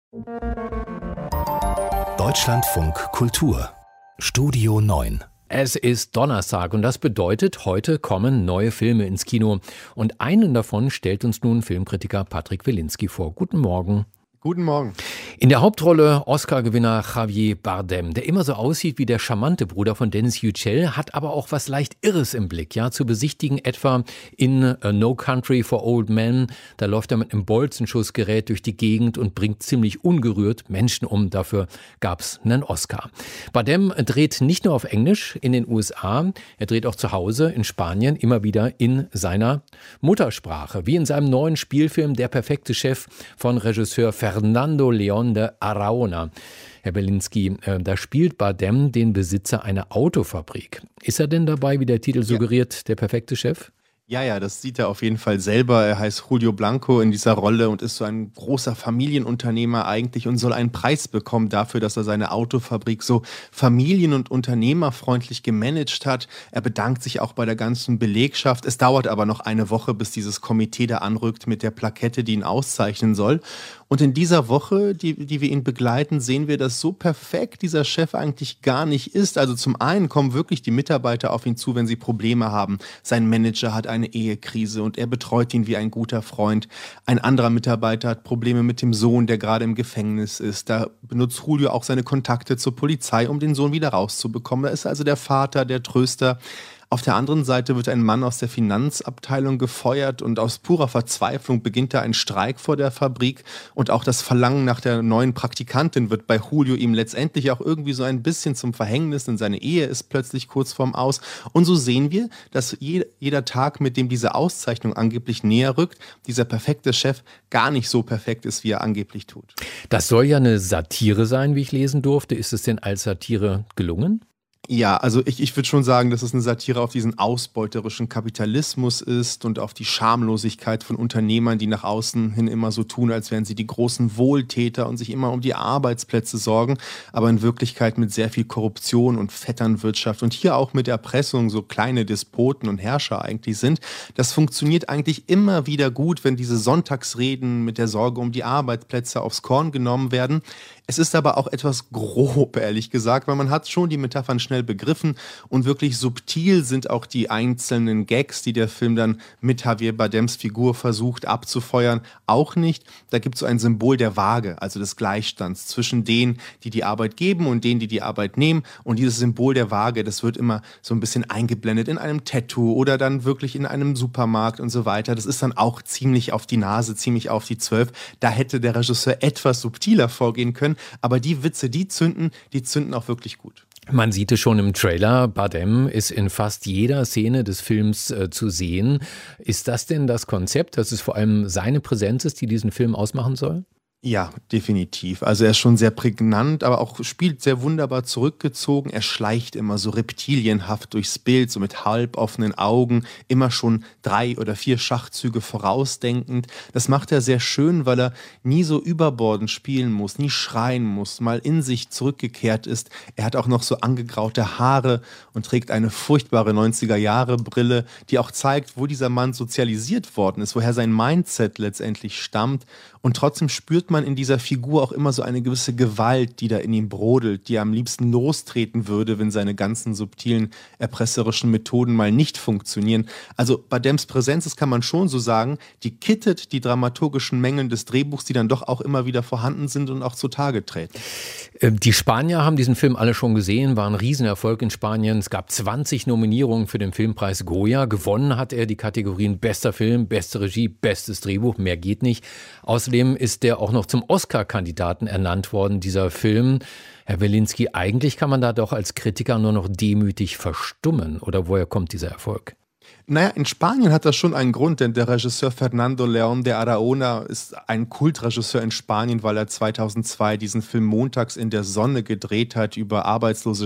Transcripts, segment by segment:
Deutschlandfunk Kultur Studio 9. Es ist Donnerstag und das bedeutet, heute kommen neue Filme ins Kino. Und einen davon stellt uns nun Filmkritiker Patrick Wilinski vor. Guten Morgen. Guten Morgen. In der Hauptrolle Oscar-Gewinner Javier Bardem, der immer so aussieht wie der charmante Bruder von Dennis Yücel, hat aber auch was leicht Irres im Blick, ja, zu besichtigen etwa in No Country for Old Men. Da läuft er mit einem Bolzenschussgerät durch die Gegend und bringt ziemlich ungerührt Menschen um. Dafür gab's einen Oscar. Bardem dreht nicht nur auf Englisch in den USA, er dreht auch zu Hause in Spanien immer wieder in seiner Muttersprache, wie in seinem neuen Spielfilm Der perfekte Chef von Regisseur Fernando León de Araúna. Herr Wilinski, da spielt Bardem den Besitzer einer Autofabrik. Ist er denn dabei, wie der Titel suggeriert, der perfekte Chef? Ja, das sieht er auf jeden Fall selber. Er heißt Julio Blanco in dieser Rolle und ist so ein großer Familienunternehmer eigentlich und soll einen Preis bekommen dafür, dass er seine Autofabrik so familien- und unternehmerfreundlich gemanagt hat. Er bedankt sich auch bei der ganzen Belegschaft. Es dauert aber noch eine Woche, bis dieses Komitee da anrückt mit der Plakette, die ihn auszeichnen soll. Und in dieser Woche, die wir ihn begleiten, sehen wir, dass so perfekt dieser Chef eigentlich gar nicht ist. Also zum einen kommen wirklich die Mitarbeiter auf ihn zu, wenn sie Probleme haben. Sein Manager hat eine Ehekrise und er betreut ihn wie ein guter Freund. Ein anderer Mitarbeiter hat Probleme mit dem Sohn, der gerade im Gefängnis ist. Da benutzt Julio auch seine Kontakte zur Polizei, um den Sohn wieder rauszubekommen. Da ist also der Vater, der Tröster. Auf der anderen Seite wird ein Mann aus der Finanzabteilung gefeuert und aus purer Verzweiflung beginnt da ein Streik vor der Fabrik und auch das Verlangen nach der neuen Praktikantin wird bei Julio ihm letztendlich auch irgendwie so ein bisschen zum Verhängnis, denn seine Ehe ist plötzlich kurz vorm Aus. Und so sehen wir, dass jeder Tag, mit dem diese Auszeichnung angeblich näher rückt, dieser perfekte Chef gar nicht so perfekt ist, wie er angeblich tut. Das soll ja eine Satire sein, wie ich lesen durfte. Ist es denn als Satire gelungen? Ja, also ich würde schon sagen, dass es eine Satire auf diesen ausbeuterischen Kapitalismus ist und auf die Schamlosigkeit von Unternehmern, die nach außen hin immer so tun, als wären sie die großen Wohltäter und sich immer um die Arbeitsplätze sorgen, aber in Wirklichkeit mit sehr viel Korruption und Vetternwirtschaft und hier auch mit Erpressung so kleine Despoten und Herrscher eigentlich sind. Das funktioniert eigentlich immer wieder gut, wenn diese Sonntagsreden mit der Sorge um die Arbeitsplätze aufs Korn genommen werden. Es ist aber auch etwas grob, ehrlich gesagt, weil man hat schon die Metaphern schnell begriffen und wirklich subtil sind auch die einzelnen Gags, die der Film dann mit Javier Bardems Figur versucht abzufeuern, auch nicht. Da gibt es so ein Symbol der Waage, also des Gleichstands zwischen denen, die die Arbeit geben und denen, die die Arbeit nehmen. Und dieses Symbol der Waage, das wird immer so ein bisschen eingeblendet in einem Tattoo oder dann wirklich in einem Supermarkt und so weiter. Das ist dann auch ziemlich auf die Nase, ziemlich auf die 12. Da hätte der Regisseur etwas subtiler vorgehen können. Aber die Witze, die zünden auch wirklich gut. Man sieht es schon im Trailer, Bardem ist in fast jeder Szene des Films zu sehen. Ist das denn das Konzept, dass es vor allem seine Präsenz ist, die diesen Film ausmachen soll? Ja, definitiv. Also er ist schon sehr prägnant, aber auch spielt sehr wunderbar zurückgezogen. Er schleicht immer so reptilienhaft durchs Bild, so mit halboffenen Augen, immer schon 3 oder 4 Schachzüge vorausdenkend. Das macht er sehr schön, weil er nie so überbordend spielen muss, nie schreien muss, mal in sich zurückgekehrt ist. Er hat auch noch so angegraute Haare und trägt eine furchtbare 90er-Jahre-Brille, die auch zeigt, wo dieser Mann sozialisiert worden ist, woher sein Mindset letztendlich stammt. Und trotzdem spürt man in dieser Figur auch immer so eine gewisse Gewalt, die da in ihm brodelt, die er am liebsten lostreten würde, wenn seine ganzen subtilen, erpresserischen Methoden mal nicht funktionieren. Also Bardems Präsenz, das kann man schon so sagen, die kittet die dramaturgischen Mängel des Drehbuchs, die dann doch auch immer wieder vorhanden sind und auch zutage treten. Die Spanier haben diesen Film alle schon gesehen, war ein Riesenerfolg in Spanien. Es gab 20 Nominierungen für den Filmpreis Goya. Gewonnen hat er die Kategorien bester Film, beste Regie, bestes Drehbuch, mehr geht nicht. Außerdem ist der auch noch zum Oscar-Kandidaten ernannt worden, dieser Film. Herr Wilinski, eigentlich kann man da doch als Kritiker nur noch demütig verstummen. Oder woher kommt dieser Erfolg? Naja, in Spanien hat das schon einen Grund, denn der Regisseur Fernando León de Araúna ist ein Kultregisseur in Spanien, weil er 2002 diesen Film Montags in der Sonne gedreht hat über arbeitslose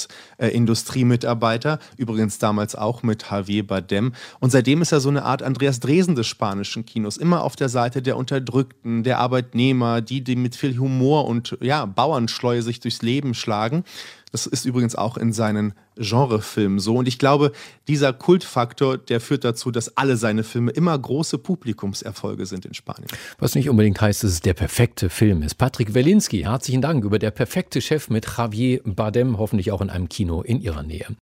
Schiffsindustriemitarbeiter, übrigens damals auch mit Javier Bardem. Und seitdem ist er so eine Art Andreas Dresen des spanischen Kinos, immer auf der Seite der Unterdrückten, der Arbeitnehmer, die mit viel Humor und Bauernschleue sich durchs Leben schlagen. Das ist übrigens auch in seinen Genrefilmen so. Und ich glaube, dieser Kultfaktor, der führt dazu, dass alle seine Filme immer große Publikumserfolge sind in Spanien. Was nicht unbedingt heißt, dass es der perfekte Film ist. Patrick Wellinski, herzlichen Dank über Der perfekte Chef mit Javier Bardem, hoffentlich auch in einem Kino in Ihrer Nähe.